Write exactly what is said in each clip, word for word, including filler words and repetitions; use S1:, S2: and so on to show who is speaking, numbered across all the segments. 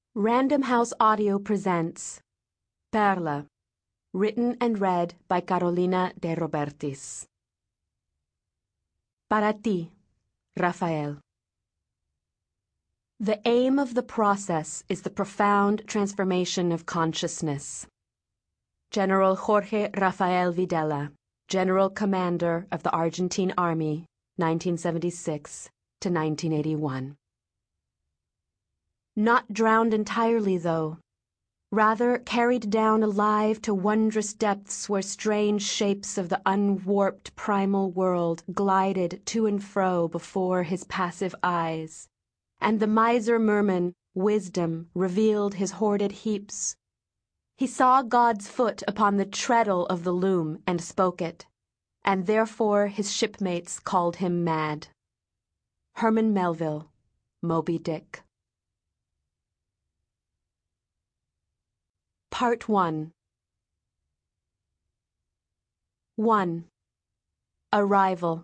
S1: Random House Audio presents Perla, written and read by Carolina de Robertis. Para ti, Rafael. The aim of the process is the profound transformation of consciousness. General Jorge Rafael Videla, General Commander of the Argentine Army, nineteen seventy-six to nineteen eighty-one. Not drowned entirely, though. Rather carried down alive to wondrous depths where strange shapes of the unwarped primal world glided to and fro before his passive eyes, and the miser Merman, wisdom, revealed his hoarded heaps. He saw God's foot upon the treadle of the loom and spoke it, and therefore his shipmates called him mad. Herman Melville, Moby Dick. Part one. one. Arrival.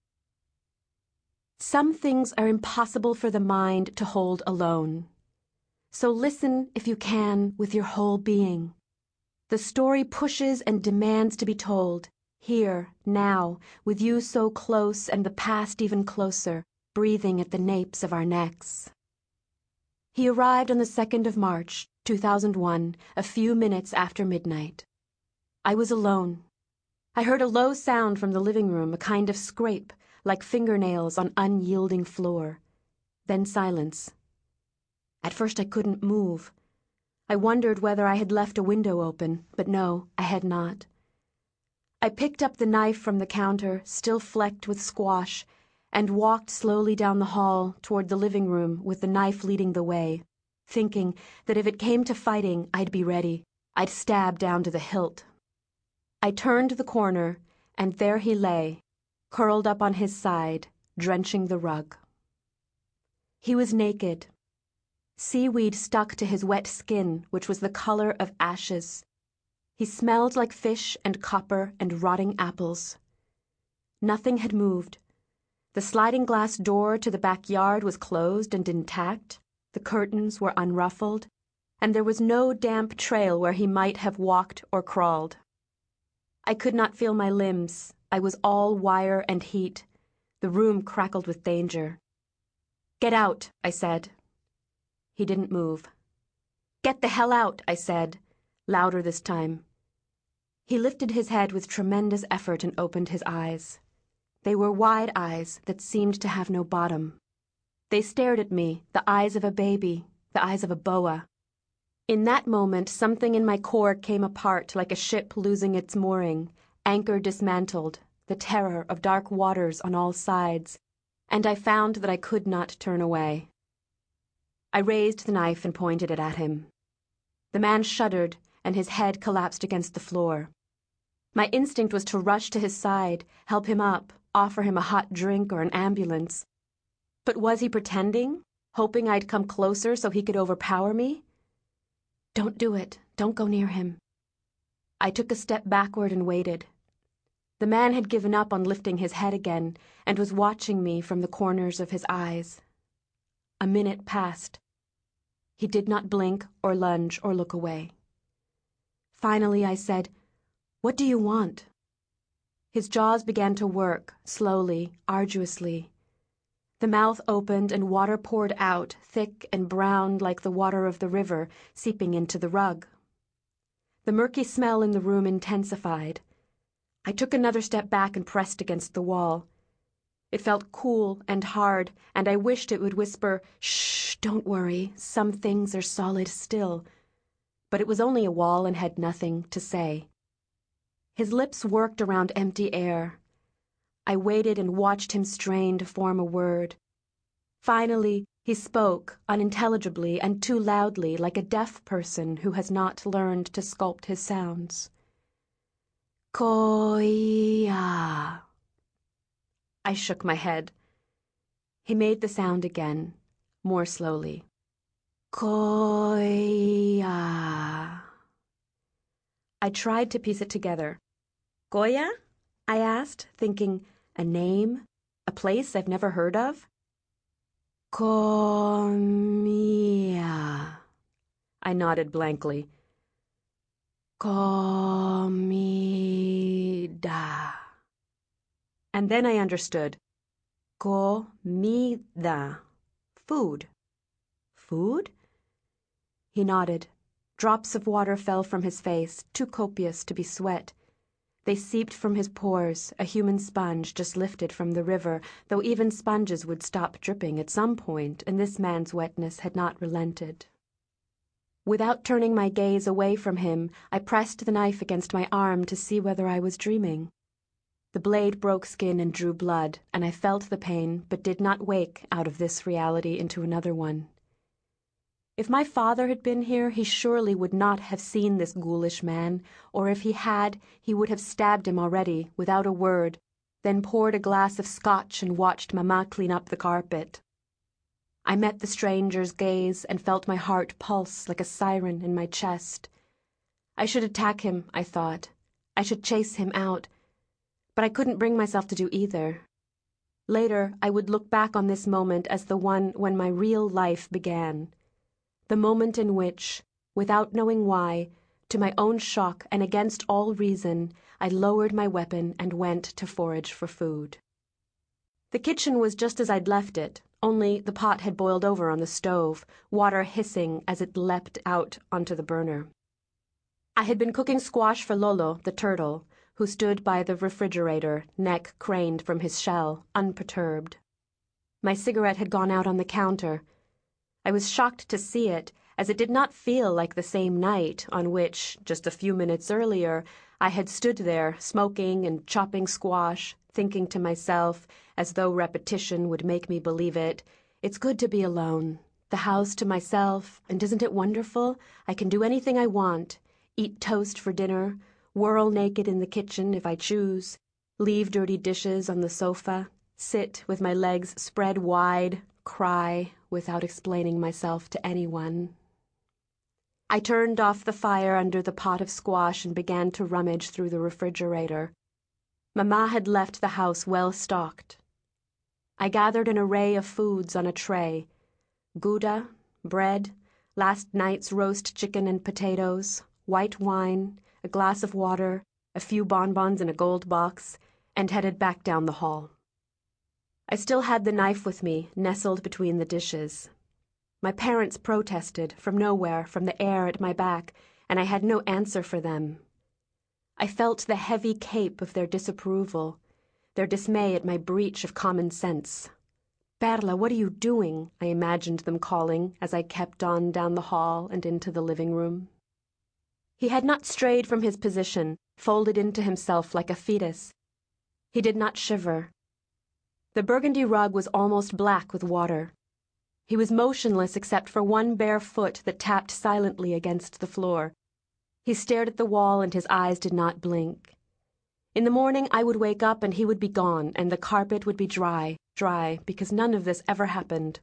S1: Some things are impossible for the mind to hold alone. So listen, if you can, with your whole being. The story pushes and demands to be told, here, now, with you so close and the past even closer, breathing at the napes of our necks. He arrived on the second of March, two thousand one, a few minutes after midnight. I was alone. I heard a low sound from the living room, a kind of scrape, like fingernails on unyielding floor. Then silence. At first I couldn't move. I wondered whether I had left a window open, but no, I had not. I picked up the knife from the counter, still flecked with squash, and walked slowly down the hall toward the living room with the knife leading the way, thinking that if it came to fighting, I'd be ready. I'd stab down to the hilt. I turned the corner, and there he lay, curled up on his side, drenching the rug. He was naked. Seaweed stuck to his wet skin, which was the color of ashes. He smelled like fish and copper and rotting apples. Nothing had moved. The sliding glass door to the backyard was closed and intact. The curtains were unruffled, and there was no damp trail where he might have walked or crawled. I could not feel my limbs. I was all wire and heat. The room crackled with danger. "Get out," I said. He didn't move. "Get the hell out," I said, louder this time. He lifted his head with tremendous effort and opened his eyes. They were wide eyes that seemed to have no bottom. They stared at me, the eyes of a baby, the eyes of a boa. In that moment, something in my core came apart like a ship losing its mooring, anchor dismantled, the terror of dark waters on all sides, and I found that I could not turn away. I raised the knife and pointed it at him. The man shuddered, and his head collapsed against the floor. My instinct was to rush to his side, help him up, offer him a hot drink or an ambulance. But was he pretending, hoping I'd come closer so he could overpower me? "Don't do it. Don't go near him." I took a step backward and waited. The man had given up on lifting his head again and was watching me from the corners of his eyes. A minute passed. He did not blink or lunge or look away. Finally I said, "What do you want?" His jaws began to work, slowly, arduously. The mouth opened and water poured out, thick and brown like the water of the river, seeping into the rug. The murky smell in the room intensified. I took another step back and pressed against the wall. It felt cool and hard, and I wished it would whisper, "Shh, don't worry, some things are solid still." But it was only a wall and had nothing to say. His lips worked around empty air. I waited and watched him strain to form a word. Finally, he spoke, unintelligibly and too loudly, like a deaf person who has not learned to sculpt his sounds. "Koya." I shook my head. He made the sound again, more slowly. "Koya." I tried to piece it together. "Goya?" I asked, thinking, a name, a place I've never heard of. "Komia," I nodded blankly. Comida. And then I understood. Comida. Food. Food? He nodded. Drops of water fell from his face, too copious to be sweat. They seeped from his pores, a human sponge just lifted from the river, though even sponges would stop dripping at some point, and this man's wetness had not relented. Without turning my gaze away from him, I pressed the knife against my arm to see whether I was dreaming. The blade broke skin and drew blood, and I felt the pain, but did not wake out of this reality into another one. If my father had been here, he surely would not have seen this ghoulish man, or if he had, he would have stabbed him already, without a word, then poured a glass of scotch and watched Mamma clean up the carpet. I met the stranger's gaze and felt my heart pulse like a siren in my chest. I should attack him, I thought. I should chase him out. But I couldn't bring myself to do either. Later, I would look back on this moment as the one when my real life began. The moment in which, without knowing why, to my own shock and against all reason, I lowered my weapon and went to forage for food. The kitchen was just as I'd left it, only the pot had boiled over on the stove, water hissing as it leapt out onto the burner. I had been cooking squash for Lolo, the turtle, who stood by the refrigerator, neck craned from his shell, unperturbed. My cigarette had gone out on the counter. I was shocked to see it, as it did not feel like the same night on which, just a few minutes earlier, I had stood there, smoking and chopping squash, thinking to myself, as though repetition would make me believe it, "It's good to be alone, the house to myself, and isn't it wonderful? I can do anything I want, eat toast for dinner, whirl naked in the kitchen if I choose, leave dirty dishes on the sofa, sit with my legs spread wide, cry without explaining myself to anyone." I turned off the fire under the pot of squash and began to rummage through the refrigerator. Mamma had left the house well stocked. I gathered an array of foods on a tray: Gouda, bread, last night's roast chicken and potatoes, white wine, a glass of water, a few bonbons in a gold box, and headed back down the hall. I still had the knife with me, nestled between the dishes. My parents protested, from nowhere, from the air at my back, and I had no answer for them. I felt the heavy cape of their disapproval, their dismay at my breach of common sense. "Perla, what are you doing?" I imagined them calling as I kept on down the hall and into the living room. He had not strayed from his position, folded into himself like a fetus. He did not shiver. The burgundy rug was almost black with water. He was motionless except for one bare foot that tapped silently against the floor. He stared at the wall and his eyes did not blink. In the morning I would wake up and he would be gone, and the carpet would be dry, dry, because none of this ever happened.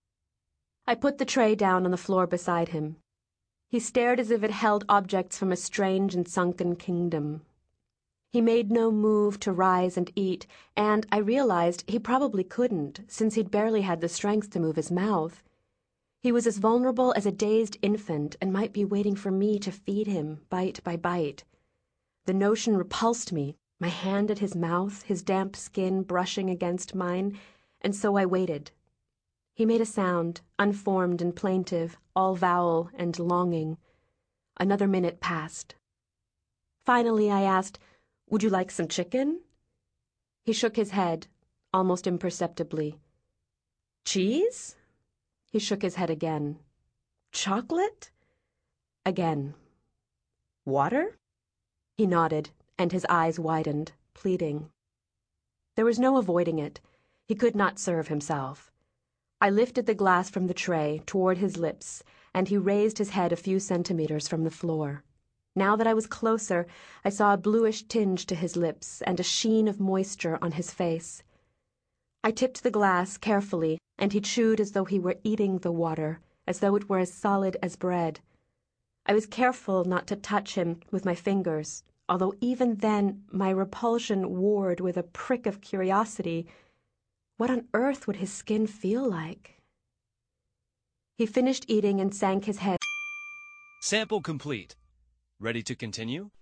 S1: I put the tray down on the floor beside him. He stared as if it held objects from a strange and sunken kingdom. He made no move to rise and eat, and I realized he probably couldn't, since he'd barely had the strength to move his mouth. He was as vulnerable as a dazed infant and might be waiting for me to feed him, bite by bite. The notion repulsed me, my hand at his mouth, his damp skin brushing against mine, and so I waited. He made a sound, unformed and plaintive, all vowel and longing. Another minute passed. Finally I asked, "Would you like some chicken?" He shook his head, almost imperceptibly. "Cheese?" He shook his head again. "Chocolate?" Again. "Water?" He nodded, and his eyes widened, pleading. There was no avoiding it. He could not serve himself. I lifted the glass from the tray toward his lips, and he raised his head a few centimeters from the floor. Now that I was closer, I saw a bluish tinge to his lips and a sheen of moisture on his face. I tipped the glass carefully, and he chewed as though he were eating the water, as though it were as solid as bread. I was careful not to touch him with my fingers, although even then my repulsion warred with a prick of curiosity. What on earth would his skin feel like? He finished eating and sank his head.
S2: Sample complete. Ready to continue?